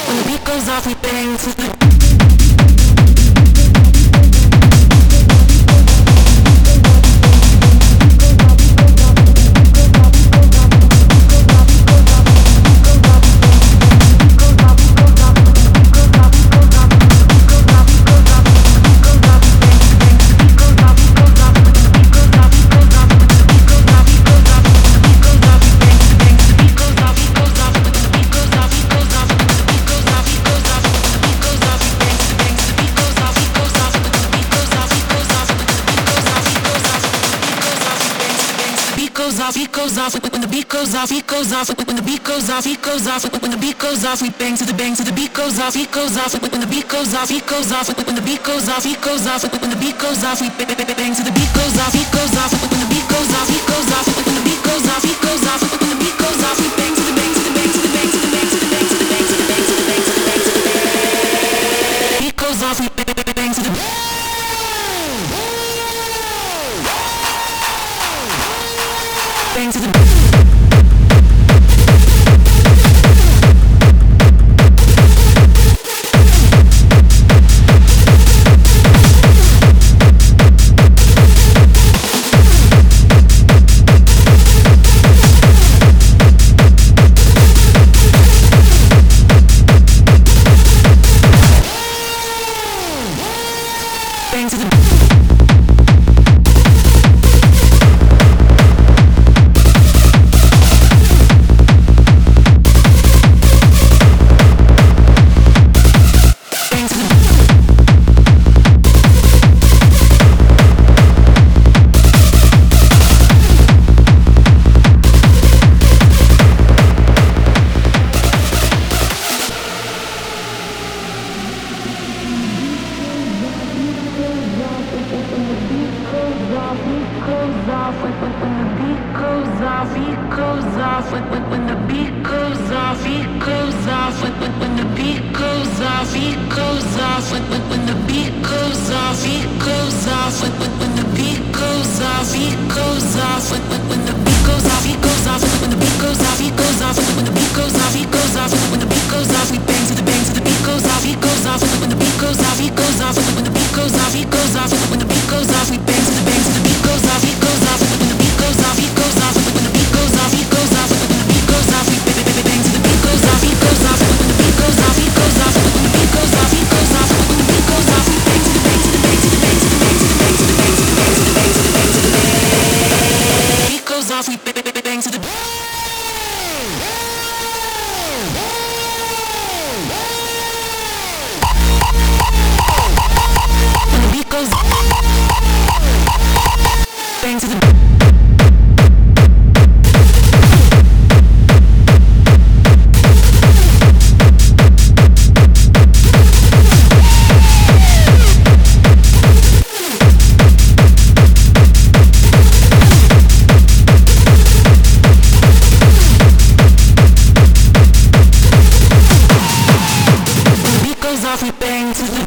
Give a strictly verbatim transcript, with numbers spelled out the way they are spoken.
When the beat goes off, we bang to the beat goes off, when the beat goes off, beat goes off, when the beat goes off, beat goes off, when the beat goes off, we bang to the bang to the beat goes off, beat goes off, when the beat goes off, beat goes off, when the beat goes off, beat goes off, when the beat goes off, we bang to the beat goes off, beat goes off, when the beat goes off, beat goes off, when the beat goes off, beat goes off, when the beat goes off, we bang to the bang to the bang to the bang to the bang to the bang to the bang to the bang to the bang to the bang to the bang. Beat goes off, we bang to the bang to the bang to the When, when, when the beat goes off, beat goes off. When, when, when the beat goes off, beat goes off. When, when, when the beat goes off, beat goes off. When, when, when the beat goes off, beat goes off. When, when, when the beat goes off, beat goes off. When, when the beat goes off, beat goes off. When, when the beat goes off, beat goes off. When, when the beat goes off, we bang to the bang to the beat goes off, beat goes off. When, when the beat goes off, beat goes off. When, when the beat goes off, beat goes off. When, when the beat goes off, we bang to the bang to the beat goes off, beat goes off. When, when the beat goes off, beat goes off. When, when the beat goes off, beat goes off. When, when the beat goes off, we bang bang to the beat goes off, beat goes off. When, when the beat goes off, beat goes off. When, when the beat goes off, beat goes off. When, when the beat goes off, we bang to the bang to the bang to the bang to the bang to the bang to the bang to the bang to the bang to the bang to the bang. Beat goes off, we bang bang to the when the beat goes bang to the off, we bang to the